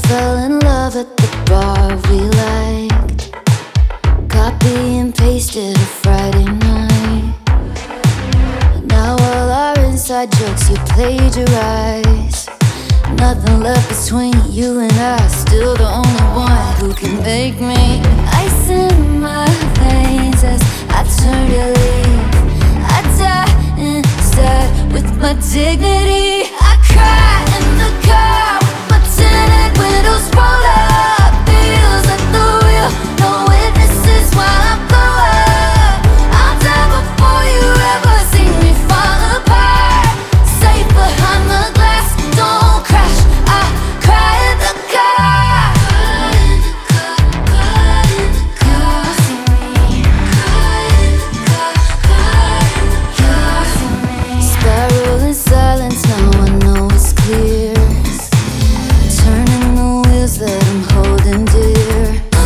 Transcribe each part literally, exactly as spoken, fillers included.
fell in love at the bar we liked. Copy and pasted a Friday night. Now all our inside jokes you plagiarize. Nothing left between you and I. Still the only one who can make me ice in my veins as I turn to leave. I die inside with my dignity. I cry in the car with my tinted windows rolled up. Feels like the real, no witnesses while I blow up. I'll die before you ever see me fall apart. Safe behind the glass, don't crash. I cry in the car. Cry in the car, cry in the car. See me. Cry in the car, cry in the car. See me. Spiral in silence, now I know it's clear. Turning the wheels that I'm holding dear.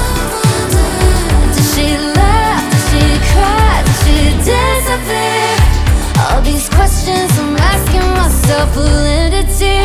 Did she laugh? Did she cry? Did she disappear? All these questions I'm asking myself will end in tears.